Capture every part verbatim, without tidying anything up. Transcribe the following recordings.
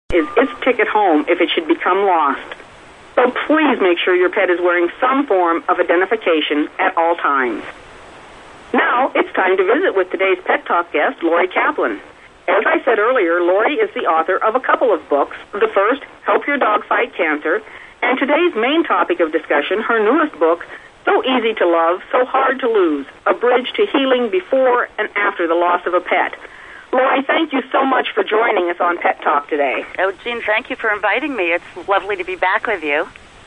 is its ticket home if it should become lost. So please make sure your pet is wearing some form of identification at all times. Now, it's time to visit with today's Pet Talk guest, Lori Kaplan. As I said earlier, Lori is the author of a couple of books. The first, Help Your Dog Fight Cancer, and today's main topic of discussion, her newest book, So Easy to Love, So Hard to Lose, A Bridge to Healing Before and After the Loss of a Pet. Lori, thank you so much for joining us on Pet Talk today. Oh, Jean, thank you for inviting me. It's lovely to be back with you.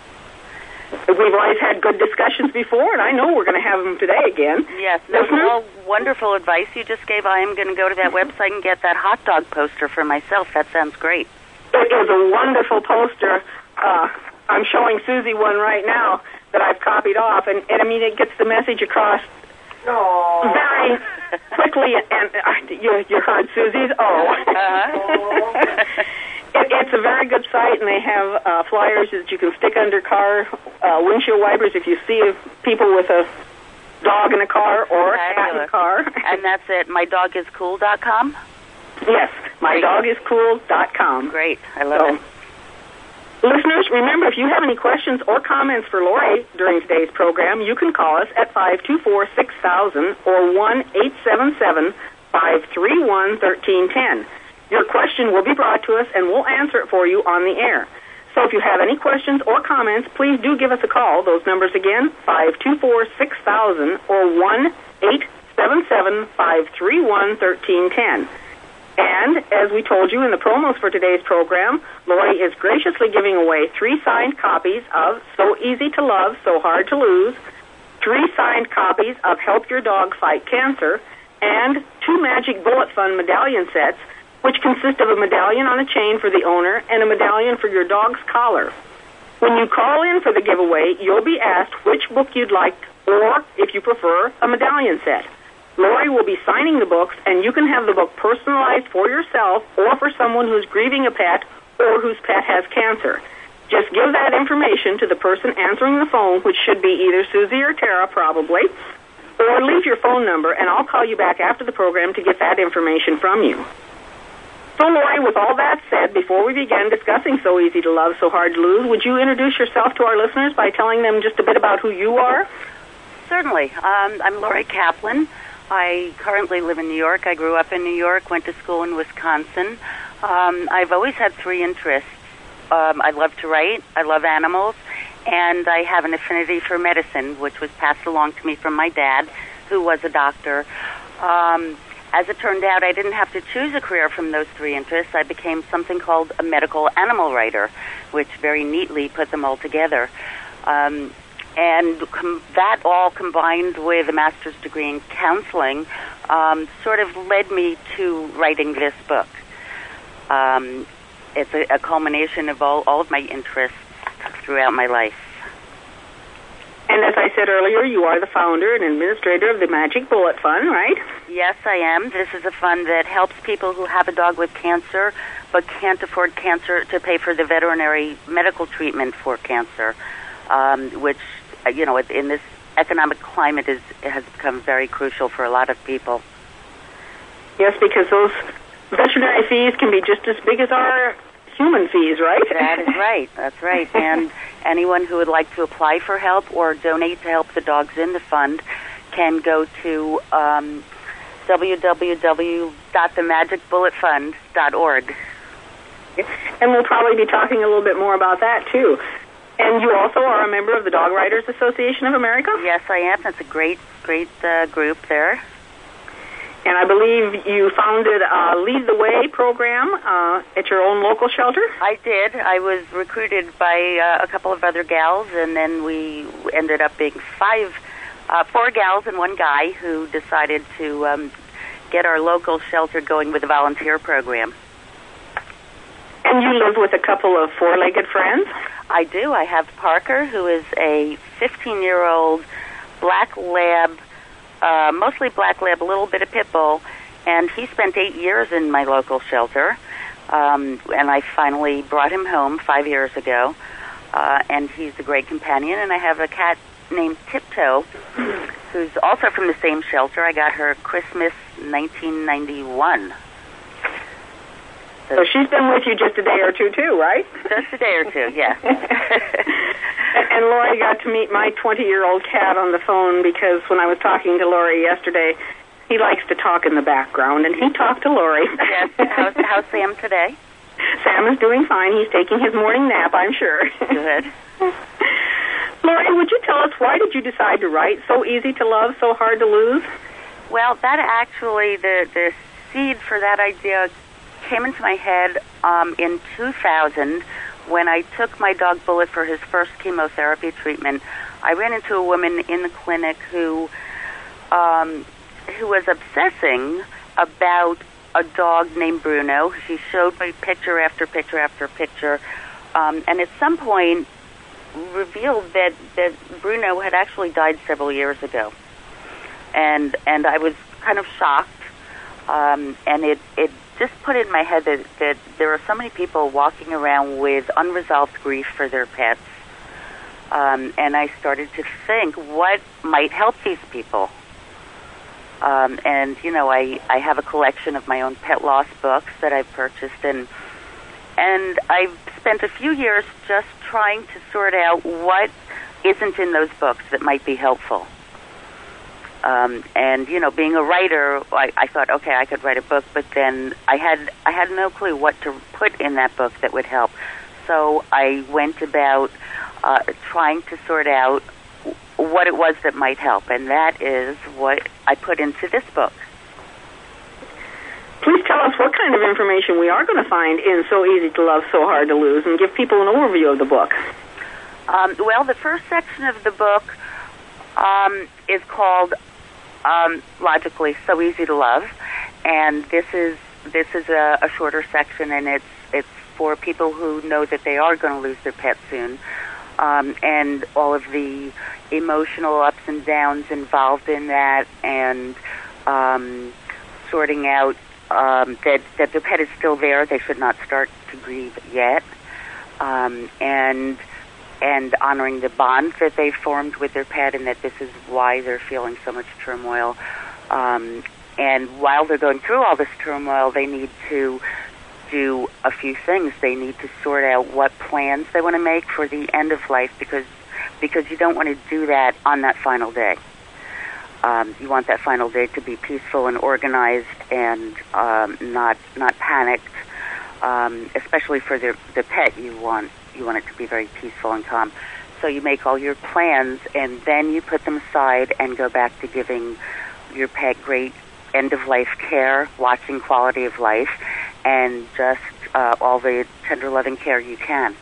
We've always had good discussions before, and I know we're going to have them today again. Yes, that's all wonderful advice you just gave. I am going to go to that website and get that hot dog poster for myself. That sounds great. It is a wonderful poster. Uh, I'm showing Susie one right now that I've copied off, and, and I mean, it gets the message across Aww. very quickly, and uh, you, you heard Susie's oh. Uh-huh. it, it's a very good site, and they have uh, flyers that you can stick under car uh, windshield wipers if you see people with a dog in a car or a cat in a car. And that's at my dog is cool dot com? Yes, my dog is cool dot com. Great, I love so, it. Listeners, remember, if you have any questions or comments for Lori during today's program, you can call us at five two four, six thousand or one eight seven seven, five three one, one three one zero. Your question will be brought to us, and we'll answer it for you on the air. So if you have any questions or comments, please do give us a call. Those numbers again, five two four, six thousand or one eight seven seven, five three one, one three one zero. And, as we told you in the promos for today's program, Lori is graciously giving away three signed copies of So Easy to Love, So Hard to Lose, three signed copies of Help Your Dog Fight Cancer, and two Magic Bullet Fund medallion sets, which consist of a medallion on a chain for the owner and a medallion for your dog's collar. When you call in for the giveaway, you'll be asked which book you'd like, or, if you prefer, a medallion set. Lori will be signing the books, and you can have the book personalized for yourself or for someone who's grieving a pet or whose pet has cancer. Just give that information to the person answering the phone, which should be either Susie or Tara, probably, or leave your phone number, and I'll call you back after the program to get that information from you. So, Lori, with all that said, before we begin discussing So Easy to Love, So Hard to Lose, would you introduce yourself to our listeners by telling them just a bit about who you are? Certainly. Um, I'm Lori Kaplan. I currently live in New York. I grew up in New York, went to school in Wisconsin. Um, I've always had three interests. Um, I love to write, I love animals, and I have an affinity for medicine, which was passed along to me from my dad, who was a doctor. Um, as it turned out, I didn't have to choose a career from those three interests. I became something called a medical animal writer, which very neatly put them all together. Um, And com- that all combined with a master's degree in counseling um, sort of led me to writing this book. Um, it's a, a culmination of all, all of my interests throughout my life. And as I said earlier, you are the founder and administrator of the Magic Bullet Fund, right? Yes, I am. This is a fund that helps people who have a dog with cancer but can't afford cancer to pay for the veterinary medical treatment for cancer, um, which you know, in this economic climate is has become very crucial for a lot of people. Yes, because those veterinary fees can be just as big as our human fees, right? That is right. That's right. And anyone who would like to apply for help or donate to help the dogs in the fund can go to um, w w w dot the magic bullet fund dot org. And we'll probably be talking a little bit more about that, too. And you also are a member of the Dog Writers Association of America? Yes, I am. That's a great, great uh, group there. And I believe you founded a Lead the Way program uh, at your own local shelter? I did. I was recruited by uh, a couple of other gals, and then we ended up being five, uh, four gals and one guy who decided to um, get our local shelter going with a volunteer program. And you live with a couple of four-legged friends? I do. I have Parker, who is a fifteen-year-old black lab, uh, mostly black lab, a little bit of pit bull, and he spent eight years in my local shelter, um, and I finally brought him home five years ago, uh, and he's a great companion. And I have a cat named Tiptoe, who's also from the same shelter. I got her Christmas nineteen ninety-one. So she's been with you just a day or two, too, right? Just a day or two, yeah. And Lori got to meet my twenty-year-old cat on the phone because when I was talking to Lori yesterday, he likes to talk in the background, and he talked to Lori. Yes. How's, how's Sam today? Sam is doing fine. He's taking his morning nap, I'm sure. Good. Lori, would you tell us, why did you decide to write So Easy to Love, So Hard to Lose? Well, that actually, the, the seed for that idea came into my head um, in two thousand when I took my dog Bullet for his first chemotherapy treatment. I ran into a woman in the clinic who um, who was obsessing about a dog named Bruno. She showed me picture after picture after picture, um, and at some point revealed that, that Bruno had actually died several years ago. And and I was kind of shocked, um, and it, it just put in my head that, that there are so many people walking around with unresolved grief for their pets. Um, and I started to think, what might help these people? Um, and, you know, I, I have a collection of my own pet loss books that I've purchased, and and I've spent a few years just trying to sort out what isn't in those books that might be helpful. Um, and, you know, being a writer, I, I thought, okay, I could write a book, but then I had I had no clue what to put in that book that would help. So I went about uh, trying to sort out what it was that might help, and that is what I put into this book. Please tell us what kind of information we are going to find in So Easy to Love, So Hard to Lose, and give people an overview of the book. Um, well, the first section of the book um, is called um, logically So Easy to Love, and this is this is a, a shorter section, and it's it's for people who know that they are going to lose their pet soon, um, and all of the emotional ups and downs involved in that, and um, sorting out um, that that their pet is still there. They should not start to grieve yet, um, and. and honoring the bond that they formed with their pet, and that this is why they're feeling so much turmoil. Um, and while they're going through all this turmoil, they need to do a few things. They need to sort out what plans they want to make for the end of life, because because you don't want to do that on that final day. Um, you want that final day to be peaceful and organized, and um, not not panicked. Um, especially for the the pet, you want. You want it to be very peaceful and calm. So you make all your plans, and then you put them aside and go back to giving your pet great end-of-life care, watching quality of life, and just uh, all the tender, loving care you can.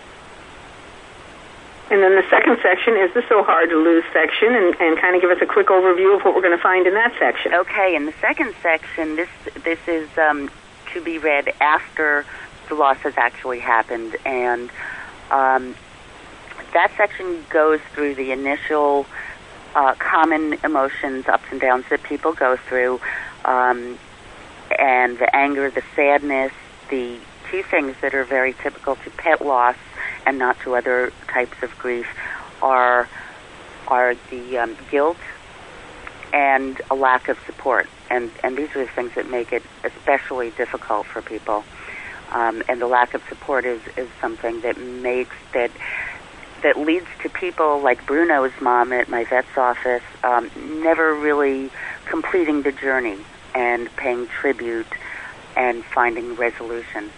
And then the second section is the So Hard to Lose section, and, and kind of give us a quick overview of what we're going to find in that section. Okay, in the second section, this this is um, to be read after the loss has actually happened, and um, that section goes through the initial uh, common emotions, ups and downs that people go through, um, and the anger, the sadness, the two things that are very typical to pet loss and not to other types of grief are are the um, guilt and a lack of support, and and these are the things that make it especially difficult for people. Um, and the lack of support is, is something that makes that that leads to people like Bruno's mom at my vet's office um, never really completing the journey and paying tribute and finding resolution.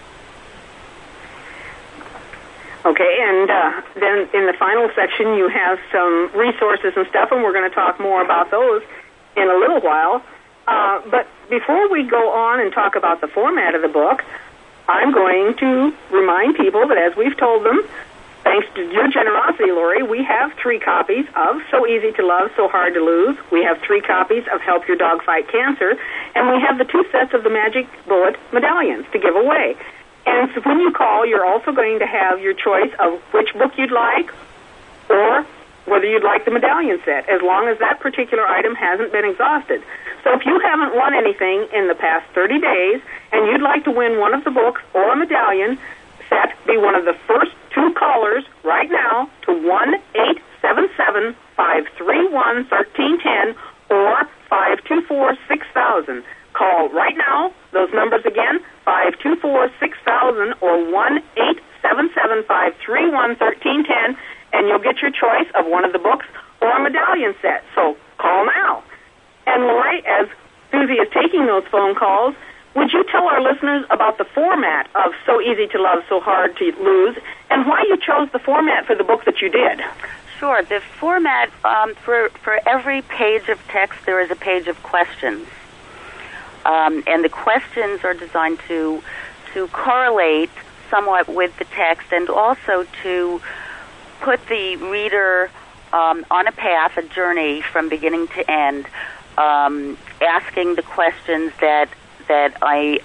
Okay, and uh, then in the final section you have some resources and stuff, and we're going to talk more about those in a little while. Uh, but before we go on and talk about the format of the book, I'm going to remind people that as we've told them, thanks to your generosity, Lori, we have three copies of So Easy to Love, So Hard to Lose. We have three copies of Help Your Dog Fight Cancer, and we have the two sets of the Magic Bullet medallions to give away. And so when you call, you're also going to have your choice of which book you'd like, or whether you'd like the medallion set, as long as that particular item hasn't been exhausted. So if you haven't won anything in the past thirty days, and you'd like to win one of the books or a medallion set, be one of the first two callers right now to one eight seven seven, five three one, one three one zero or five two four, six thousand. Call right now. Those numbers again, five two four, six thousand or one eight seven seven, five three one, one three one zero, and you'll get your choice of one of the books or a medallion set. So call now. And Lori, as Susie is taking those phone calls, would you tell our listeners about the format of So Easy to Love, So Hard to Lose, and why you chose the format for the book that you did? Sure. The format, um, for, for every page of text, there is a page of questions. Um, and the questions are designed to to correlate somewhat with the text and also to put the reader um, on a path, a journey from beginning to end, um, asking the questions that that I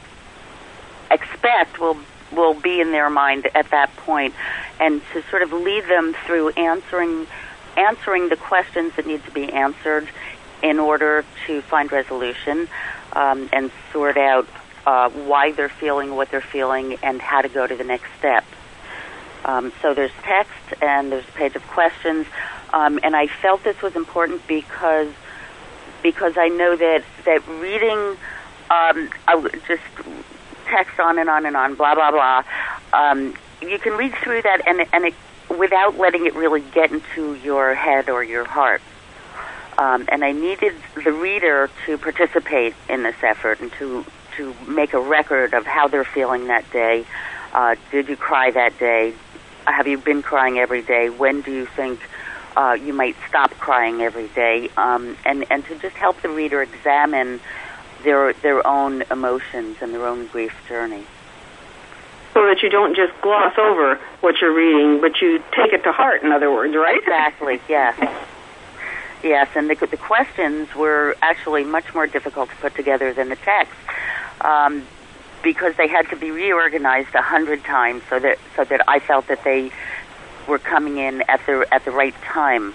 expect will will be in their mind at that point, and to sort of lead them through answering answering the questions that need to be answered in order to find resolution, um, and sort out uh, why they're feeling what they're feeling and how to go to the next step. Um, so there's text and there's a page of questions, um, and I felt this was important because because I know that that reading um, I just text on and on and on, blah blah blah. Um, you can read through that and and it, without letting it really get into your head or your heart. Um, and I needed the reader to participate in this effort and to to make a record of how they're feeling that day. Uh, did you cry that day? Have you been crying every day? When do you think uh, you might stop crying every day? Um, and, and to just help the reader examine their their own emotions and their own grief journey. So that you don't just gloss over what you're reading, but you take it to heart, in other words, right? Exactly, yes. Yes, and the, the questions were actually much more difficult to put together than the text, um, because they had to be reorganized a hundred times so that so that I felt that they were coming in at the at the right time,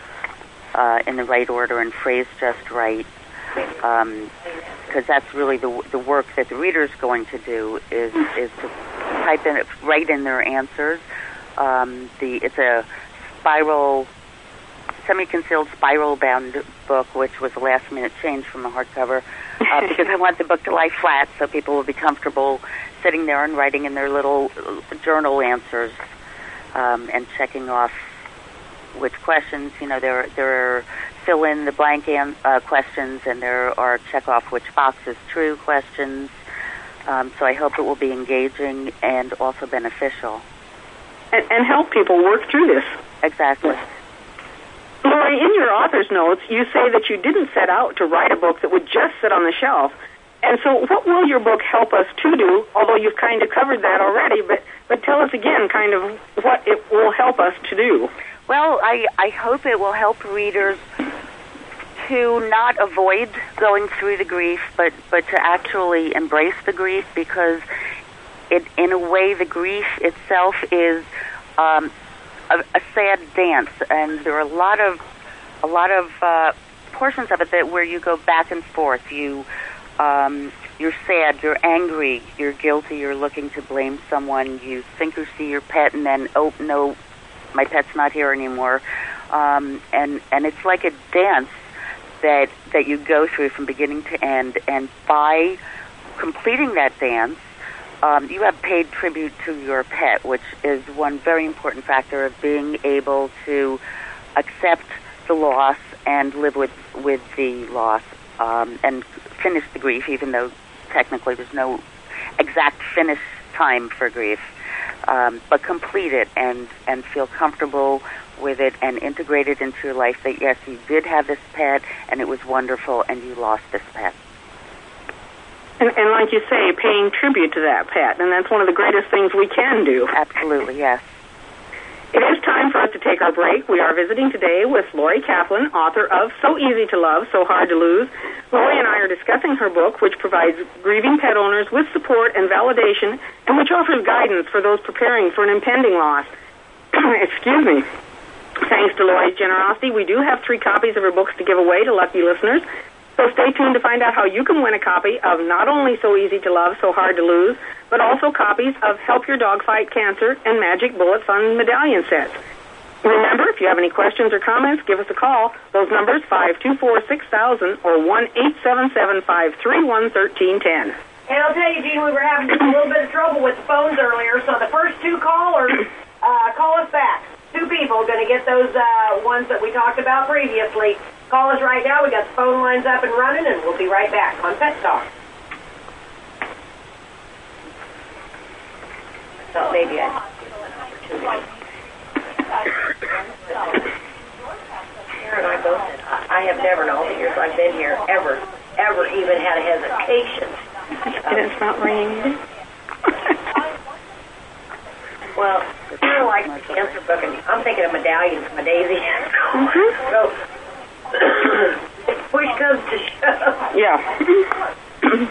uh, in the right order and phrased just right. Um, because that's really the the work that the reader's going to do is is to type in write in their answers. Um, the it's a spiral. Semi-concealed spiral-bound book, which was a last-minute change from the hardcover, uh, because I want the book to lie flat so people will be comfortable sitting there and writing in their little journal answers, um, and checking off which questions. You know, there there are fill-in-the-blank an- uh, questions, and there are check-off which box is true questions. Um, so I hope it will be engaging and also beneficial. And, and help people work through this. Exactly. Lori, in your author's notes, you say that you didn't set out to write a book that would just sit on the shelf. And so what will your book help us to do, although you've kind of covered that already, but, but tell us again kind of what it will help us to do. Well, I, I hope it will help readers to not avoid going through the grief, but, but to actually embrace the grief, because it, in a way, the grief itself is um, A, a sad dance, and there are a lot of a lot of uh, portions of it that where you go back and forth. You um, you're sad, you're angry, you're guilty, you're looking to blame someone. You think you see your pet, and then oh no, my pet's not here anymore. Um, and and it's like a dance that that you go through from beginning to end. And by completing that dance, Um, you have paid tribute to your pet, which is one very important factor of being able to accept the loss and live with, with the loss, um, and finish the grief, even though technically there's no exact finish time for grief, um, but complete it and, and feel comfortable with it and integrate it into your life that, yes, you did have this pet and it was wonderful and you lost this pet. And, and like you say, paying tribute to that pet, and that's one of the greatest things we can do. Absolutely, yes. It is time for us to take our break. We are visiting today with Lori Kaplan, author of So Easy to Love, So Hard to Lose. Lori and I are discussing her book, which provides grieving pet owners with support and validation, and which offers guidance for those preparing for an impending loss. Excuse me. Thanks to Lori's generosity, we do have three copies of her books to give away to lucky listeners. So stay tuned to find out how you can win a copy of not only So Easy to Love, So Hard to Lose, but also copies of Help Your Dog Fight Cancer and Magic Bullets on medallion sets. Remember, if you have any questions or comments, give us a call. Those numbers, five two four, six thousand or one eight seven seven, five three one, one three one zero. And I'll tell you, Gene, we were having just a little bit of trouble with the phones earlier, so the first two callers, uh, call us back. Two people are going to get those uh, ones that we talked about previously. Call us right now. We got the phone lines up and running, and we'll be right back on Pet Talk. So maybe I Karen and I both said, I have never in all the years I've been here ever, ever even had a hesitation. And it's not ringing. Well, it's kind of like the cancer book, and I'm thinking of medallions from a daisy. Mm-hmm. So, if push comes to shove. Yeah.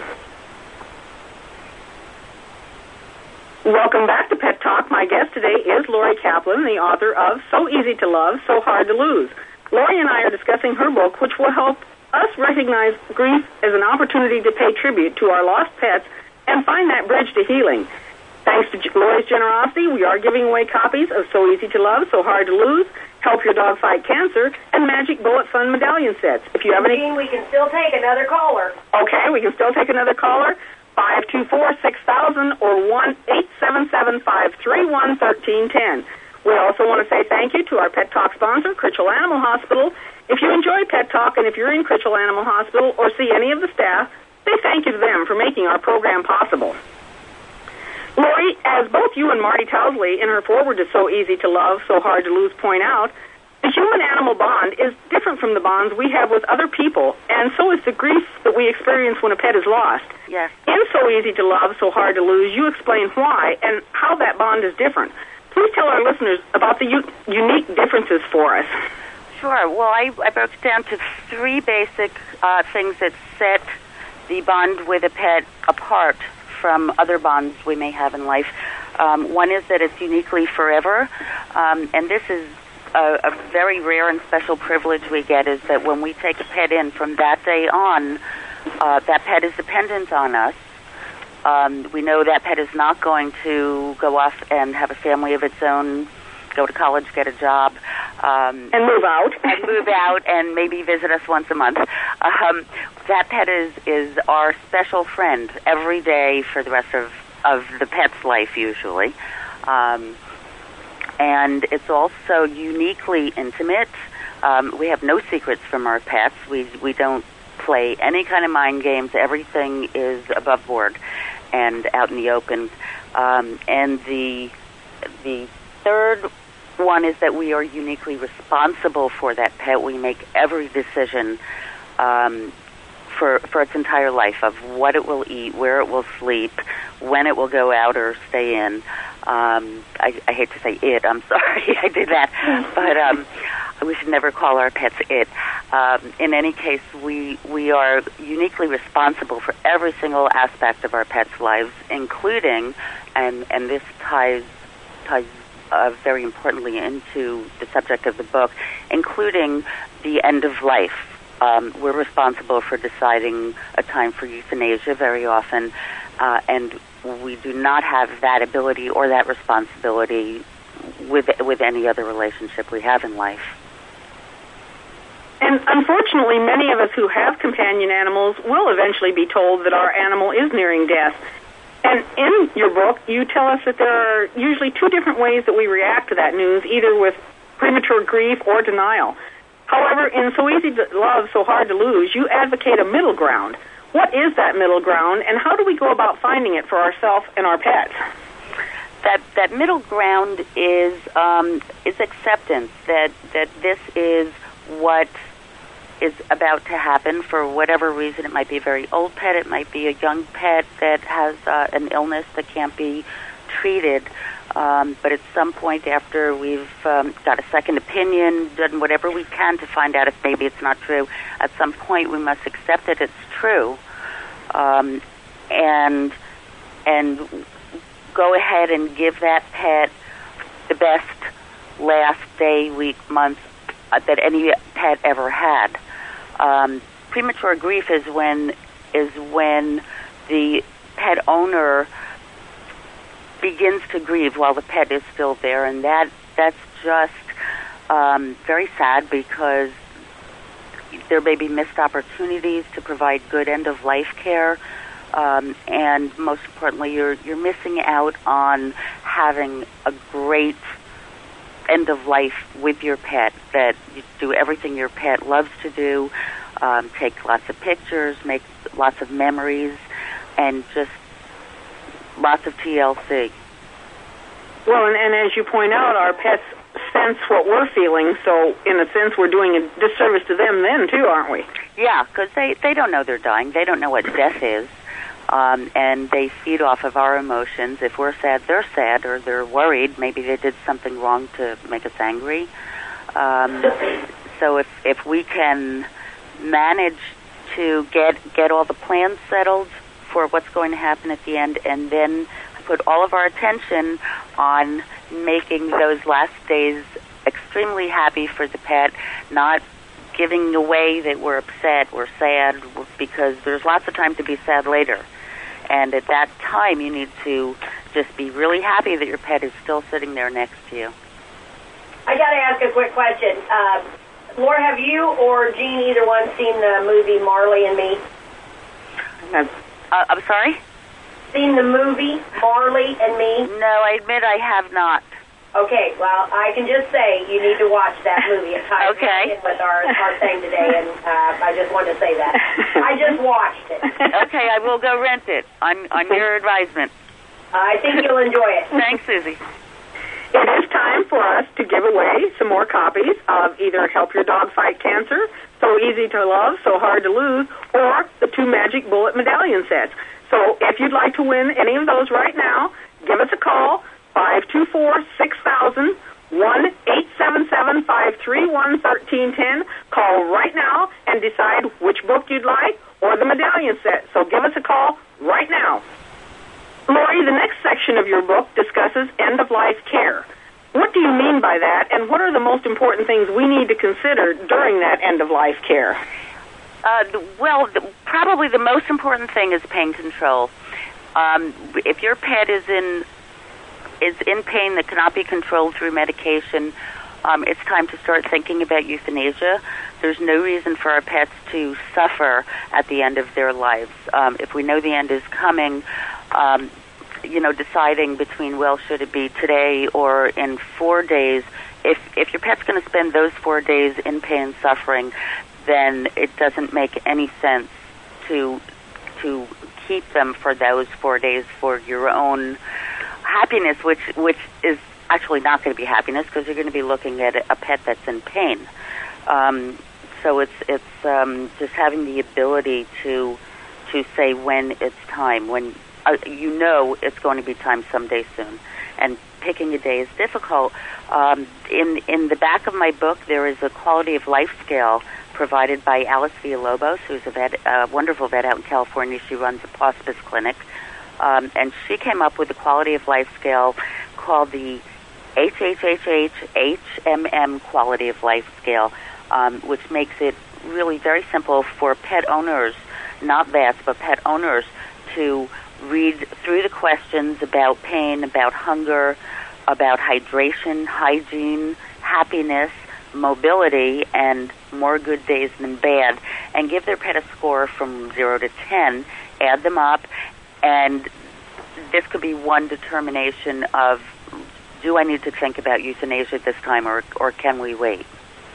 Welcome back to Pet Talk. My guest today is Lori Kaplan, the author of So Easy to Love, So Hard to Lose. Lori and I are discussing her book, which will help us recognize grief as an opportunity to pay tribute to our lost pets and find that bridge to healing. Thanks to Lori's generosity, we are giving away copies of So Easy to Love, So Hard to Lose, Help Your Dog Fight Cancer, and Magic Bullet Fun medallion sets. If you have any... We can still take another caller. Okay, we can still take another caller. five two four, six thousand or one eight seven seven, five three one, one three one zero. We also want to say thank you to our Pet Talk sponsor, Critchell Animal Hospital. If you enjoy Pet Talk and if you're in Critchell Animal Hospital or see any of the staff, say thank you to them for making our program possible. Lori, as both you and Marty Towsley in her foreword to So Easy to Love, So Hard to Lose point out, the human-animal bond is different from the bonds we have with other people, and so is the grief that we experience when a pet is lost. Yes. In So Easy to Love, So Hard to Lose, you explain why and how that bond is different. Please tell our listeners about the u- unique differences for us. Sure. Well, I, I broke it down to three basic uh, things that set the bond with a pet apart from other bonds we may have in life. Um, one is that it's uniquely forever, um, and this is a, a very rare and special privilege we get, is that when we take a pet in from that day on, uh, that pet is dependent on us. Um, we know that pet is not going to go off and have a family of its own, go to college, get a job. Um, and move out. and move out and maybe visit us once a month. Um, that pet is, is our special friend every day for the rest of, of the pet's life, usually. Um, and it's also uniquely intimate. Um, we have no secrets from our pets. We, we don't play any kind of mind games. Everything is above board and out in the open. Um, and the the third one is that we are uniquely responsible for that pet. We make every decision um, for for its entire life of what it will eat, where it will sleep, when it will go out or stay in. Um, I, I hate to say it. I'm sorry I did that, but um, we should never call our pets it. Um, in any case, we we are uniquely responsible for every single aspect of our pets' lives, including, and and this ties ties. Uh, very importantly into the subject of the book, including the end of life. Um, we're responsible for deciding a time for euthanasia very often, uh, and we do not have that ability or that responsibility with with any other relationship we have in life. And unfortunately, many of us who have companion animals will eventually be told that our animal is nearing death. And in your book, you tell us that there are usually two different ways that we react to that news, either with premature grief or denial. However, in So Easy to Love, So Hard to Lose, you advocate a middle ground. What is that middle ground, and how do we go about finding it for ourselves and our pets? That that middle ground is um, is acceptance that that this is what is about to happen for whatever reason. It might be a very old pet, it might be a young pet that has uh, an illness that can't be treated, um, but at some point after we've um, got a second opinion, done whatever we can to find out if maybe it's not true, at some point we must accept that it's true, um, and and go ahead and give that pet the best last day, week, month uh, that any pet ever had. Um, premature grief is when is when the pet owner begins to grieve while the pet is still there, and that that's just um, very sad because there may be missed opportunities to provide good end-of-life care, um, and most importantly, you're you're missing out on having a great end of life with your pet, that you do everything your pet loves to do, um, take lots of pictures, make lots of memories, and just lots of T L C. Well, and, and as you point out, our pets sense what we're feeling, so in a sense we're doing a disservice to them then too, aren't we? Yeah, because they, they don't know they're dying. They don't know what death is. Um, and they feed off of our emotions. If we're sad, they're sad, or they're worried. Maybe they did something wrong to make us angry. Um, so if if we can manage to get get all the plans settled for what's going to happen at the end, and then put all of our attention on making those last days extremely happy for the pet, not giving away that we're upset, we're sad, because there's lots of time to be sad later. And at that time, you need to just be really happy that your pet is still sitting there next to you. I got to ask a quick question. Uh, Laura, have you or Jean, either one, seen the movie Marley and Me? Uh, I'm sorry? Seen the movie Marley and Me? No, I admit I have not. Okay, well, I can just say you need to watch that movie. It ties okay. in with our, our thing today, and uh, I just wanted to say that. I just watched it. Okay, I will go rent it on, on your advisement. I think you'll enjoy it. Thanks, Susie. It is time for us to give away some more copies of either Help Your Dog Fight Cancer, So Easy to Love, So Hard to Lose, or the two Magic Bullet Medallion sets. So if you'd like to win any of those right now, give us a call, five two four, six thousand, one eight seven seven, five three one, one three one zero. Call right now and decide which book you'd like or the medallion set. So give us a call right now. Lori, the next section of your book discusses end-of-life care. What do you mean by that, and what are the most important things we need to consider during that end-of-life care? Uh, well, the, probably the most important thing is pain control. Um, if your pet is in is in pain that cannot be controlled through medication, um, it's time to start thinking about euthanasia. There's no reason for our pets to suffer at the end of their lives. Um, if we know the end is coming, um, you know, deciding between, well, should it be today or in four days, if if your pet's going to spend those four days in pain and suffering, then it doesn't make any sense to to keep them for those four days for your own happiness, which which is actually not going to be happiness, because you're going to be looking at a pet that's in pain. Um, so it's it's um, just having the ability to to say when it's time, when uh, you know it's going to be time someday soon, and picking a day is difficult. Um, in in the back of my book, there is a quality of life scale provided by Alice Villalobos, who's a vet, a wonderful vet out in California. She runs a hospice clinic. Um, and she came up with a quality of life scale called the H H H H H M M quality of life scale, um, which makes it really very simple for pet owners, not vets, but pet owners, to read through the questions about pain, about hunger, about hydration, hygiene, happiness, mobility, and more good days than bad, and give their pet a score from zero to ten, add them up, and this could be one determination of, do I need to think about euthanasia at this time, or or can we wait?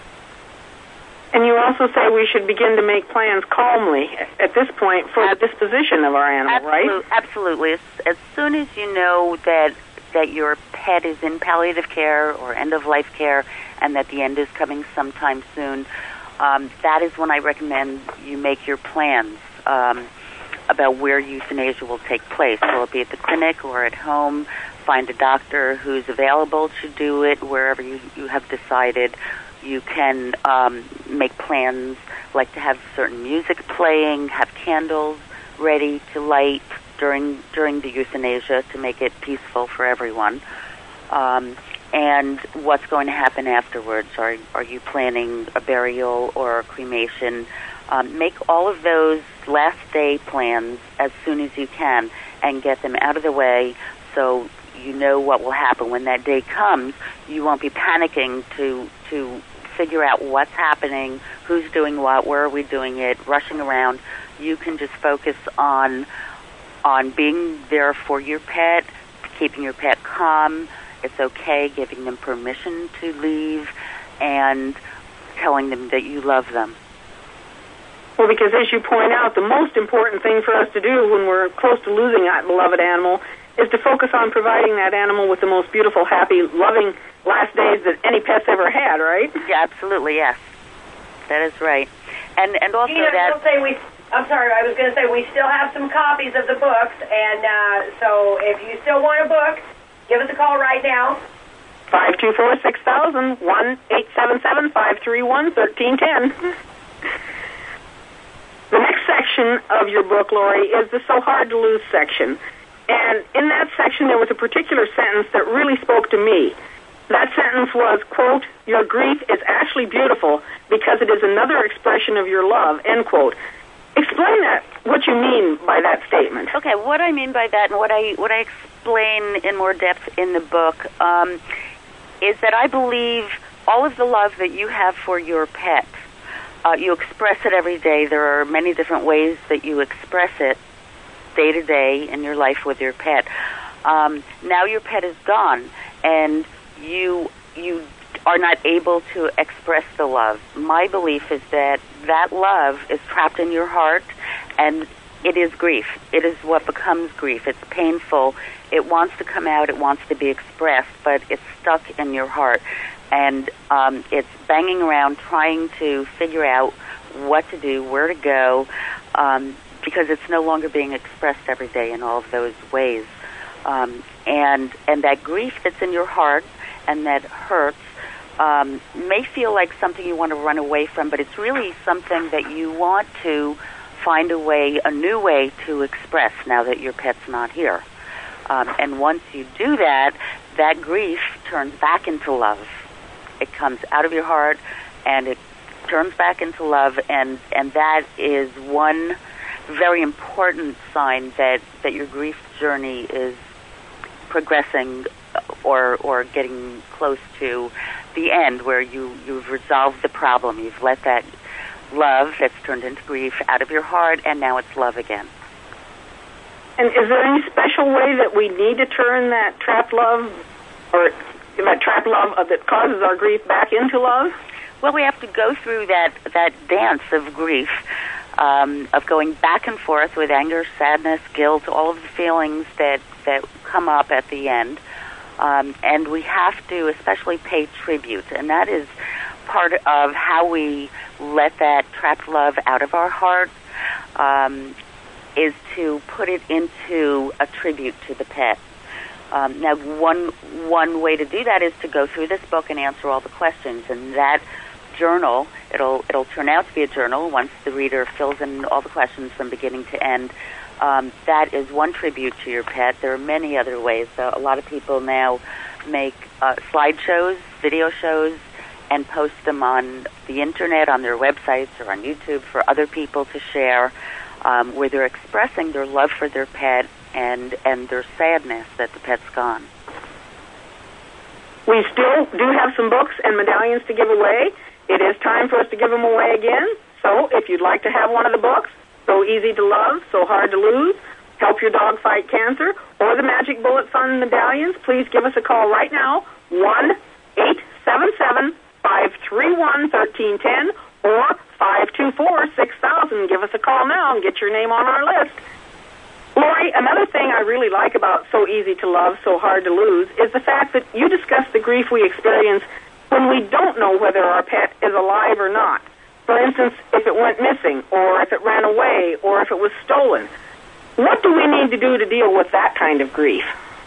And you also say we should begin to make plans calmly at this point for Ab- the disposition of our animal, absolutely, right? Absolutely. As, as soon as you know that that your pet is in palliative care or end-of-life care, and that the end is coming sometime soon, um, that is when I recommend you make your plans um, about where euthanasia will take place. Will it be at the clinic or at home? Find a doctor who's available to do it wherever you, you have decided. You can um, make plans like to have certain music playing, have candles ready to light during during the euthanasia to make it peaceful for everyone. Um, and what's going to happen afterwards? Are are you planning a burial or a cremation? Um, make all of those last day plans as soon as you can and get them out of the way so you know what will happen when that day comes. You won't be panicking to to figure out what's happening, who's doing what, where are we doing it, rushing around. You can just focus on on being there for your pet, keeping your pet calm. It's okay, giving them permission to leave, and telling them that you love them. Well, because as you point out, the most important thing for us to do when we're close to losing a beloved animal is to focus on providing that animal with the most beautiful, happy, loving last days that any pet's ever had, right? Yeah, absolutely, yes. That is right. And and also Gina, that... I'll say we, I'm sorry, I was going to say we still have some copies of the books, and uh, so if you still want a book, give us a call right now. five two four, six thousand, one eight seven seven, five three one, one three one zero. The next section of your book, Lori, is the So Hard to Lose section. And in that section, there was a particular sentence that really spoke to me. That sentence was, quote, your grief is actually beautiful because it is another expression of your love, end quote. Explain that, what you mean by that statement. Okay, what I mean by that and what I what I explain in more depth in the book um, is that I believe all of the love that you have for your pet, uh, you express it every day. There are many different ways that you express it day to day in your life with your pet. Um, now your pet is gone, and you you are not able to express the love. My belief is that that love is trapped in your heart, and it is grief. It is what becomes grief. It's painful. It wants to come out. It wants to be expressed, but it's stuck in your heart. And um, it's banging around trying to figure out what to do, where to go, um, because it's no longer being expressed every day in all of those ways. Um, and and that grief that's in your heart and that hurts um, may feel like something you want to run away from, but it's really something that you want to find a way, a new way to express now that your pet's not here. Um, and once you do that, that grief turns back into love. It comes out of your heart, and it turns back into love, and, and that is one very important sign that, that your grief journey is progressing or or getting close to the end, where you, you've resolved the problem. You've let that love that's turned into grief out of your heart, and now it's love again. And is there any special way that we need to turn that trapped love, or that trapped love that causes our grief, back into love? Well, we have to go through that, that dance of grief, um, of going back and forth with anger, sadness, guilt, all of the feelings that, that come up at the end. Um, and we have to especially pay tribute, and that is part of how we let that trapped love out of our heart, um, is to put it into a tribute to the pet. Um, now, one one way to do that is to go through this book and answer all the questions, and that journal, it'll it'll turn out to be a journal once the reader fills in all the questions from beginning to end. Um, that is one tribute to your pet. There are many other ways. So a lot of people now make uh, slideshows, video shows, and post them on the internet, on their websites, or on YouTube for other people to share, um, where they're expressing their love for their pet and, and their sadness that the pet's gone. We still do have some books and medallions to give away. It is time for us to give them away again. So if you'd like to have one of the books, So Easy to Love, So Hard to Lose, Help Your Dog Fight Cancer, or the Magic Bullet Fund medallions, please give us a call right now, one eight seven seven, five three one, one three one zero, or five two four, six thousand. Give us a call now and get your name on our list. Lori, another thing I really like about So Easy to Love, So Hard to Lose is the fact that you discuss the grief we experience when we don't know whether our pet is alive or not. For instance, if it went missing, or if it ran away, or if it was stolen. What do we need to do to deal with that kind of grief?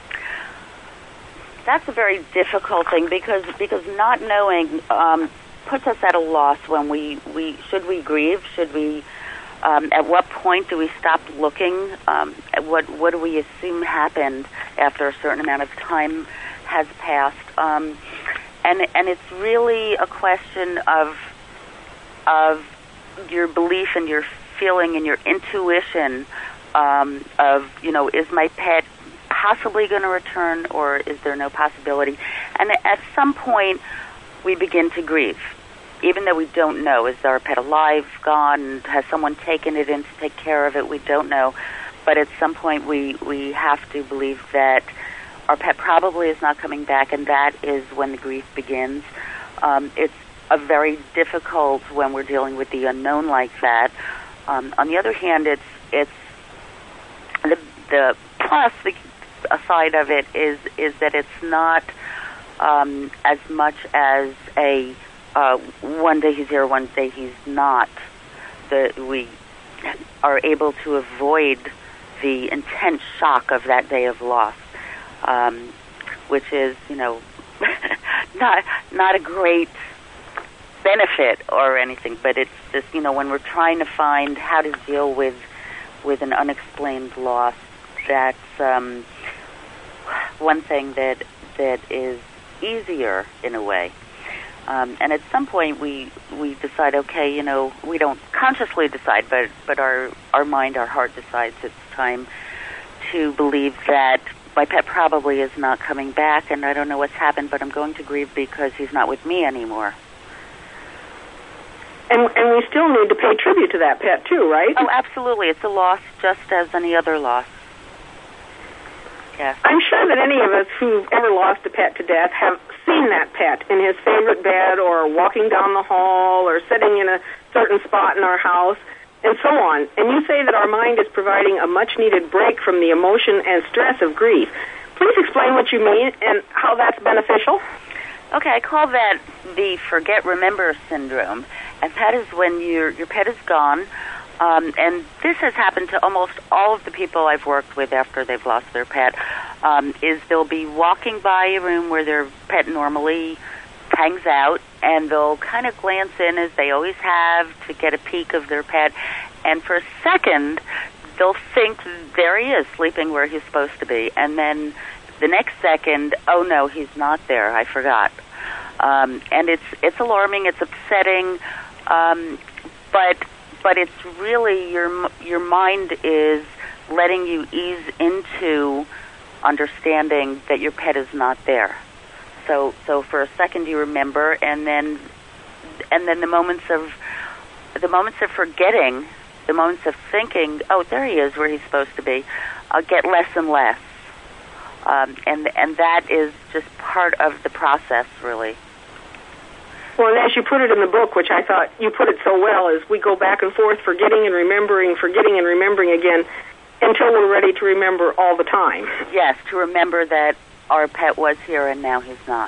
That's a very difficult thing because because not knowing um, puts us at a loss when we, we should we grieve? Should we? Um, at what point do we stop looking? Um, at what what do we assume happened after a certain amount of time has passed? Um, and and it's really a question of of your belief and your feeling and your intuition um, of, you know, is my pet possibly going to return, or is there no possibility? And at some point, we begin to grieve, even though we don't know. Is our pet alive, gone? Has someone taken it in to take care of it? We don't know. But at some point, we, we have to believe that our pet probably is not coming back, and that is when the grief begins. Um, it's a very difficult when we're dealing with the unknown like that. Um, on the other hand, it's it's the, the plus the side of it is is that it's not um, as much as a uh, one day he's here, one day he's not. That we are able to avoid the intense shock of that day of loss, um, which is, you know, not not a great benefit or anything, but it's just, you know, when we're trying to find how to deal with with an unexplained loss, that's um, one thing that that is easier in a way. Um, and at some point, we we decide, okay, you know, we don't consciously decide, but but our our mind, our heart decides it's time to believe that my pet probably is not coming back, and I don't know what's happened, but I'm going to grieve because he's not with me anymore. And and we still need to pay tribute to that pet too, right? Oh, absolutely. It's a loss just as any other loss. Yes. I'm sure that any of us who've ever lost a pet to death have seen that pet in his favorite bed, or walking down the hall, or sitting in a certain spot in our house, and so on. And you say that our mind is providing a much-needed break from the emotion and stress of grief. Please explain what you mean and how that's beneficial. Okay, I call that the forget-remember syndrome. And that is when your your pet is gone. Um, and this has happened to almost all of the people I've worked with after they've lost their pet, um, is they'll be walking by a room where their pet normally hangs out, and they'll kind of glance in, as they always have, to get a peek of their pet. And for a second, they'll think, there he is, sleeping where he's supposed to be. And then the next second, oh no, he's not there, I forgot. Um, and it's it's alarming, it's upsetting, um, but... But it's really your your mind is letting you ease into understanding that your pet is not there. So so for a second you remember, and then and then the moments of the moments of forgetting, the moments of thinking, oh, there he is, where he's supposed to be, uh, get less and less. Um, and and that is just part of the process, really. Well, and as you put it in the book, which I thought you put it so well, is we go back and forth, forgetting and remembering, forgetting and remembering again, until we're ready to remember all the time. Yes, to remember that our pet was here and now he's not.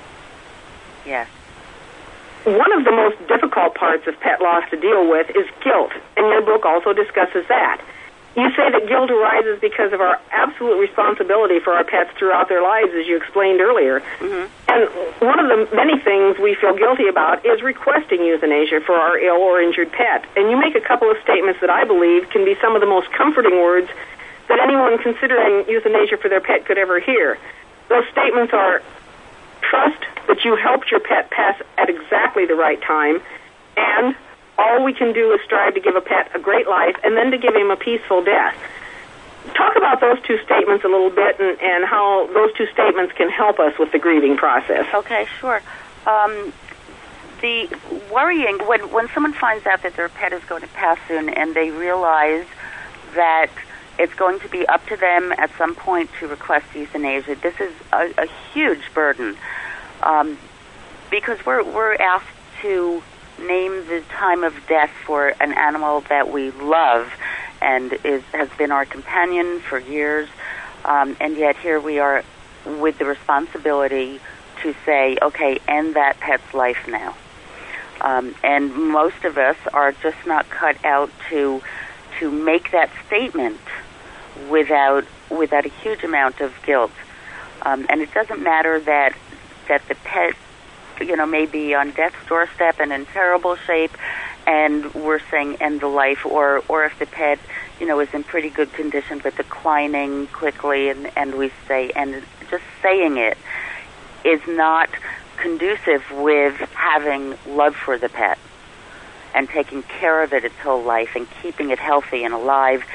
Yes. One of the most difficult parts of pet loss to deal with is guilt, and your book also discusses that. You say that guilt arises because of our absolute responsibility for our pets throughout their lives, as you explained earlier. Mm-hmm. And one of the many things we feel guilty about is requesting euthanasia for our ill or injured pet. And you make a couple of statements that I believe can be some of the most comforting words that anyone considering euthanasia for their pet could ever hear. Those statements are, trust that you helped your pet pass at exactly the right time, and all we can do is strive to give a pet a great life and then to give him a peaceful death. Talk about those two statements a little bit, and, and how those two statements can help us with the grieving process. Okay, sure. Um, the worrying, when, when someone finds out that their pet is going to pass soon and they realize that it's going to be up to them at some point to request euthanasia, this is a, a huge burden, um, because we're, we're asked to name the time of death for an animal that we love and is has been our companion for years, um, and yet here we are with the responsibility to say, okay, end that pet's life now. Um, and most of us are just not cut out to to make that statement without without a huge amount of guilt. Um, and it doesn't matter that that the pet, you know, may be on death's doorstep and in terrible shape, and we're saying end the life, or or if the pet, you know, is in pretty good condition but declining quickly, and, and we say, and just saying it is not conducive with having love for the pet and taking care of it its whole life and keeping it healthy and alive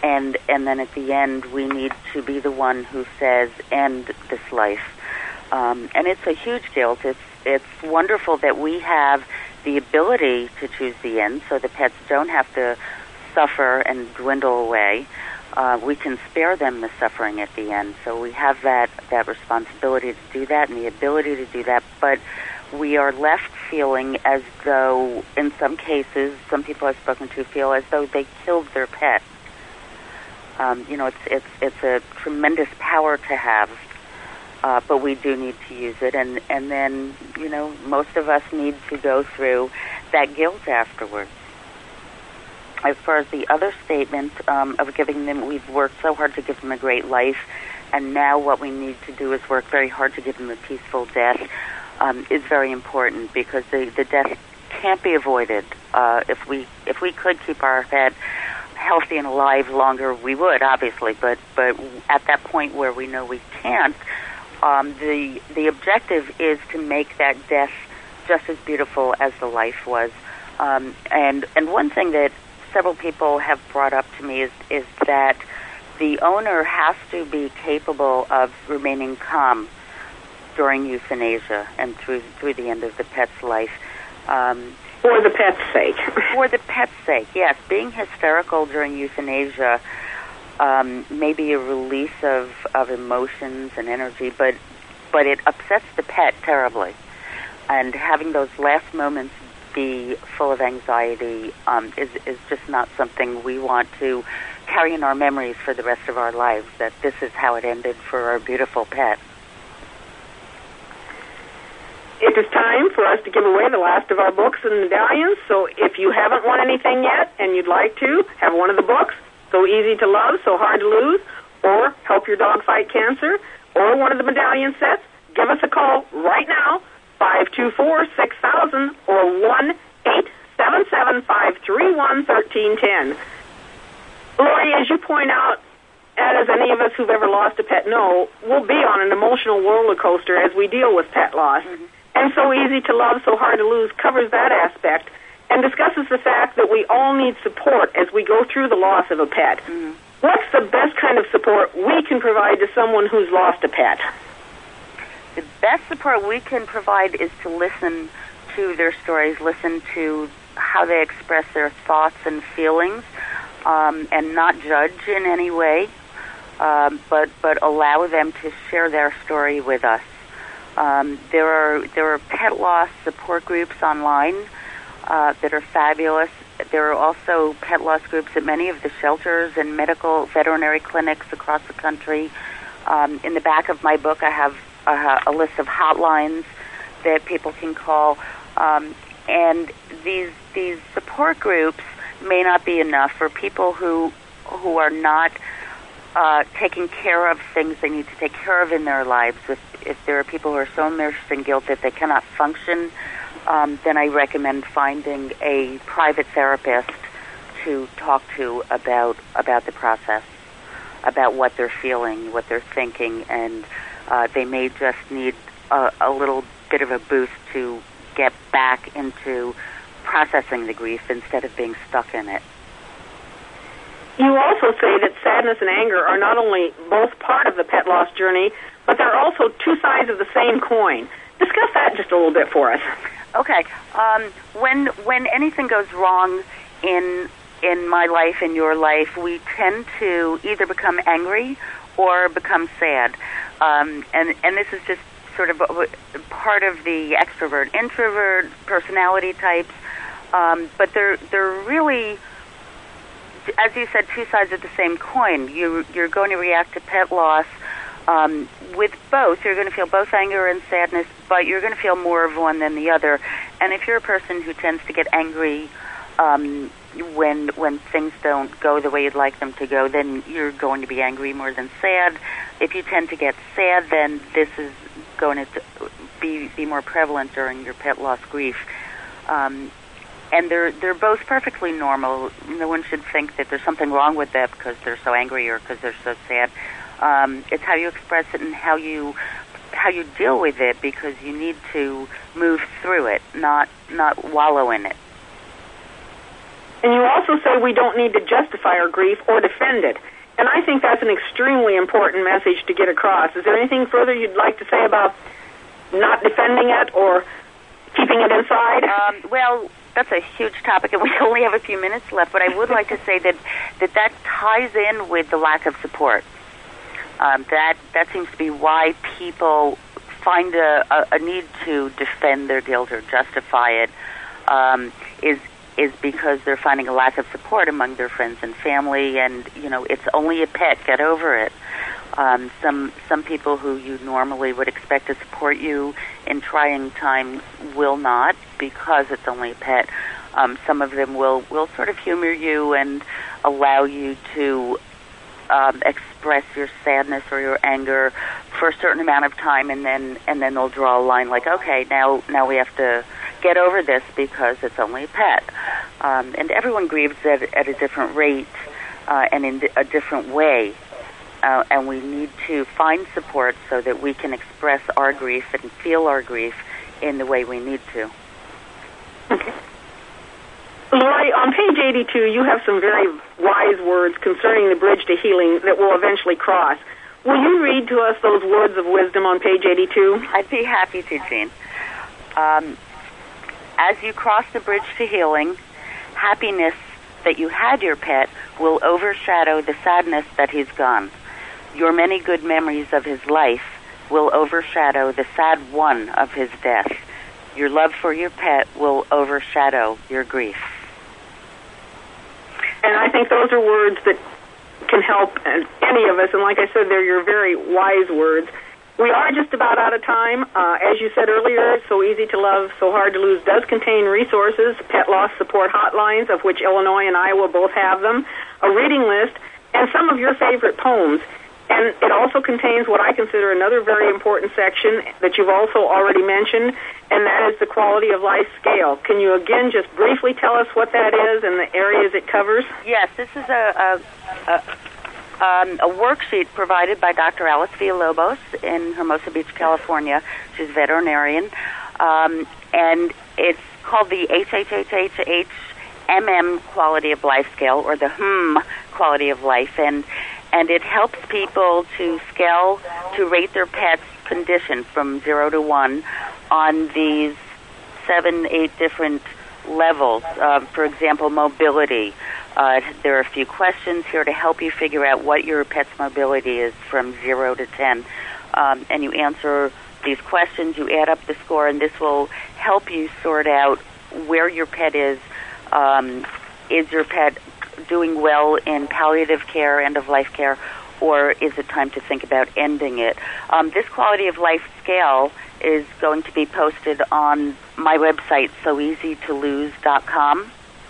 and and then at the end we need to be the one who says, end this life. Um, and it's a huge guilt. It's it's wonderful that we have the ability to choose the end, so the pets don't have to suffer and dwindle away. Uh, we can spare them the suffering at the end. So we have that, that responsibility to do that and the ability to do that. But we are left feeling as though, in some cases, some people I've spoken to feel as though they killed their pet. Um, you know, it's it's it's a tremendous power to have, uh, but we do need to use it. And, and then, you know, most of us need to go through that guilt afterwards. As far as the other statement um, of giving them, we've worked so hard to give them a great life, and now what we need to do is work very hard to give them a peaceful death, um, is very important, because the, the death can't be avoided. Uh, if we if we could keep our pet healthy and alive longer, we would, obviously, but but at that point where we know we can't, um, the the objective is to make that death just as beautiful as the life was. Um, and and one thing that several people have brought up to me is, is that the owner has to be capable of remaining calm during euthanasia and through through the end of the pet's life. Um, for the pet's sake. For the pet's sake, yes. Being hysterical during euthanasia um, may be a release of, of emotions and energy, but but it upsets the pet terribly. And having those last moments be full of anxiety um, is, is just not something we want to carry in our memories for the rest of our lives, that this is how it ended for our beautiful pet. It is time for us to give away the last of our books and medallions, so if you haven't won anything yet and you'd like to have one of the books, So Easy to Love, So Hard to Lose, or Help Your Dog Fight Cancer, or one of the medallion sets, give us a call right now, five two four, six thousand, or one eight seven seven, five three one, one three one zero. Lori, as you point out, and as any of us who've ever lost a pet know, we'll be on an emotional roller coaster as we deal with pet loss. Mm-hmm. And So Easy to Love, So Hard to Lose covers that aspect and discusses the fact that we all need support as we go through the loss of a pet. Mm-hmm. What's the best kind of support we can provide to someone who's lost a pet? The best support we can provide is to listen to their stories, listen to how they express their thoughts and feelings, um, and not judge in any way, um, but but allow them to share their story with us. Um, there are there are pet loss support groups online uh, that are fabulous. There are also pet loss groups at many of the shelters and medical veterinary clinics across the country. Um, in the back of my book, I have a, a list of hotlines that people can call, um, and these these support groups may not be enough for people who who are not uh, taking care of things they need to take care of in their lives. If, if there are people who are so immersed in guilt that they cannot function, um, then I recommend finding a private therapist to talk to about about the process, about what they're feeling, what they're thinking, and uh, they may just need a, a little bit of a boost to get back into processing the grief instead of being stuck in it. You also say that sadness and anger are not only both part of the pet loss journey, but they're also two sides of the same coin. Discuss that just a little bit for us. Okay. Um, when when anything goes wrong in in my life, in your life, we tend to either become angry or become sad. Um, and, and this is just sort of part of the extrovert-introvert personality types. Um, but they're, they're really, as you said, two sides of the same coin. You, you're going to react to pet loss um, with both. You're going to feel both anger and sadness, but you're going to feel more of one than the other. And if you're a person who tends to get angry um, when when things don't go the way you'd like them to go, then you're going to be angry more than sad. If you tend to get sad, then this is going to be be more prevalent during your pet loss grief. Um, and they're they're both perfectly normal. No one should think that there's something wrong with them because they're so angry or because they're so sad. Um, it's how you express it and how you how you deal with it, because you need to move through it, not not wallow in it. And you also say we don't need to justify our grief or defend it. And I think that's an extremely important message to get across. Is there anything further you'd like to say about not defending it or keeping it inside? Um, well, that's a huge topic, and we only have a few minutes left, but I would like to say that that, that ties in with the lack of support. Um, that that seems to be why people find a, a, a need to defend their guilt or justify it, um, is is because they're finding a lack of support among their friends and family, and, you know, it's only a pet, get over it. Um, some some people who you normally would expect to support you in trying times will not, because it's only a pet. Um, some of them will, will sort of humor you and allow you to um, express your sadness or your anger for a certain amount of time, and then and then they'll draw a line like, okay, now now we have to get over this because it's only a pet. Um, and everyone grieves at, at a different rate uh, and in a different way. Uh, and we need to find support so that we can express our grief and feel our grief in the way we need to. Okay. Lori, on page eighty-two, you have some very wise words concerning the bridge to healing that we'll eventually cross. Will you read to us those words of wisdom on page eighty-two? I'd be happy to, Jean. Um, as you cross the bridge to healing, happiness that you had your pet will overshadow the sadness that he's gone. Your many good memories of his life will overshadow the sad one of his death. Your love for your pet will overshadow your grief. And I think those are words that can help any of us. And like I said, they're your very wise words. We are just about out of time. Uh, as you said earlier, So Easy to Love, So Hard to Lose does contain resources, pet loss support hotlines, of which Illinois and Iowa both have them, a reading list, and some of your favorite poems. And it also contains what I consider another very important section that you've also already mentioned, and that is the quality of life scale. Can you again just briefly tell us what that is and the areas it covers? Yes, this is a, a, a, um, a worksheet provided by Doctor Alice Villalobos in Hermosa Beach, California. She's a veterinarian, um, and it's called the H H H H H M M Quality of Life Scale, or the H M Quality of Life, and and it helps people to scale, to rate their pet's condition from zero to one on these seven, eight different levels. Uh, for example, mobility. Uh, there are a few questions here to help you figure out what your pet's mobility is from zero to ten. Um, and you answer these questions, you add up the score, and this will help you sort out where your pet is. Um, is your pet doing well in palliative care, end-of-life care, or is it time to think about ending it? Um, this quality of life scale is going to be posted on my website, so easy to lose dot com.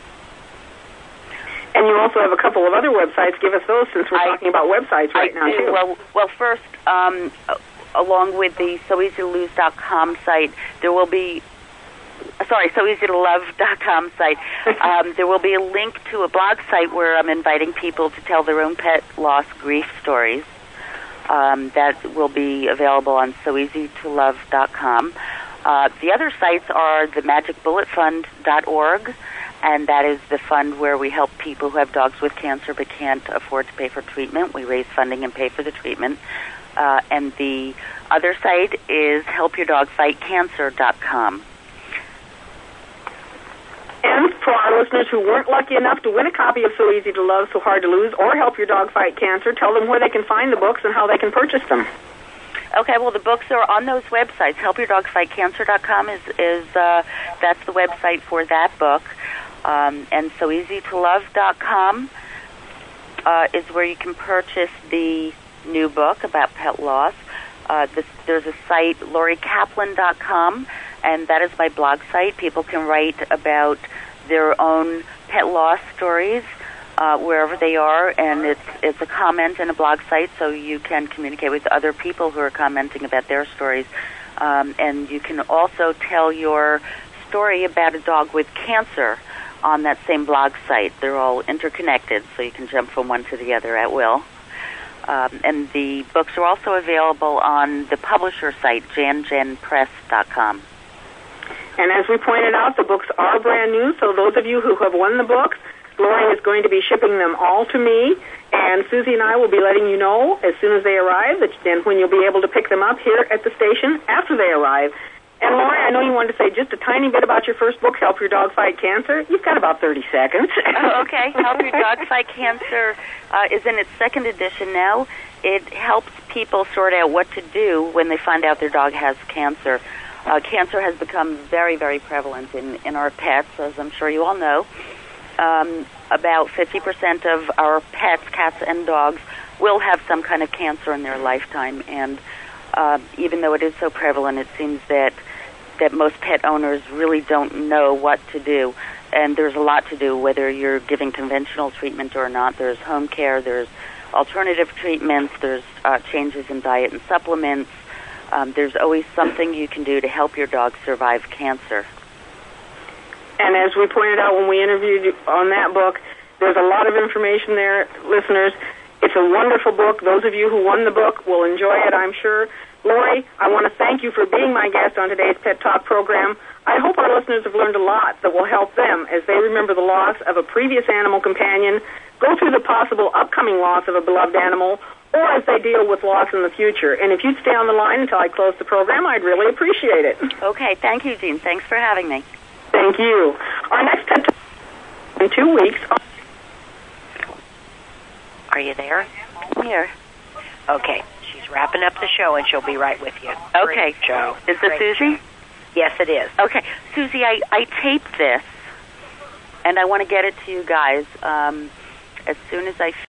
And you also have a couple of other websites. Give us those, since we're I, talking about websites right I now, do. too. Well, well first, um, along with the so easy to lose dot com site, there will be Sorry, so easy to love dot com site. Um, there will be a link to a blog site where I'm inviting people to tell their own pet loss grief stories. Um, that will be available on so easy to love dot com. Uh, the other sites are the magic bullet fund dot org, and that is the fund where we help people who have dogs with cancer but can't afford to pay for treatment. We raise funding and pay for the treatment. Uh, and the other site is help your dog fight cancer dot com. And for our listeners who weren't lucky enough to win a copy of So Easy to Love, So Hard to Lose, or Help Your Dog Fight Cancer, tell them where they can find the books and how they can purchase them. Okay, well, the books are on those websites. help your dog fight cancer dot com is, is uh, that's the website for that book. Um, and so easy to love dot com uh, is where you can purchase the new book about pet loss. Uh, this, there's a site, lori kaplan dot com, and that is my blog site. People can write about their own pet loss stories uh, wherever they are, and it's it's a comment and a blog site, so you can communicate with other people who are commenting about their stories. Um, and you can also tell your story about a dog with cancer on that same blog site. They're all interconnected, so you can jump from one to the other at will. Um, and the books are also available on the publisher site, jan jen press dot com. And as we pointed out, the books are brand new, so those of you who have won the books, Lori is going to be shipping them all to me, and Susie and I will be letting you know as soon as they arrive, that then when you'll be able to pick them up here at the station after they arrive. And Lori, I know you wanted to say just a tiny bit about your first book, Help Your Dog Fight Cancer. You've got about thirty seconds. Oh, okay. Help Your Dog Fight Cancer uh, is in its second edition now. It helps people sort out what to do when they find out their dog has cancer. Uh, cancer has become very, very prevalent in, in our pets, as I'm sure you all know. Um, about fifty percent of our pets, cats and dogs, will have some kind of cancer in their lifetime. And uh, even though it is so prevalent, it seems that that most pet owners really don't know what to do. And there's a lot to do, whether you're giving conventional treatment or not. There's home care, there's alternative treatments, there's uh, changes in diet and supplements. Um, there's always something you can do to help your dog survive cancer. And as we pointed out when we interviewed you on that book, there's a lot of information there, listeners. It's a wonderful book. Those of you who won the book will enjoy it, I'm sure. Lori, I want to thank you for being my guest on today's Pet Talk program. I hope our listeners have learned a lot that will help them as they remember the loss of a previous animal companion, go through the possible upcoming loss of a beloved animal, or as they deal with loss in the future. And if you'd stay on the line until I close the program, I'd really appreciate it. Okay, thank you, Jean. Thanks for having me. Thank you. Our next Pet Talk in two weeks. Are you there? I'm here. Okay. She's wrapping up the show, and she'll be right with you. Okay. Great show. Is this Great Susie? show. Yes, it is. Okay. Susie, I, I taped this, and I want to get it to you guys um, as soon as I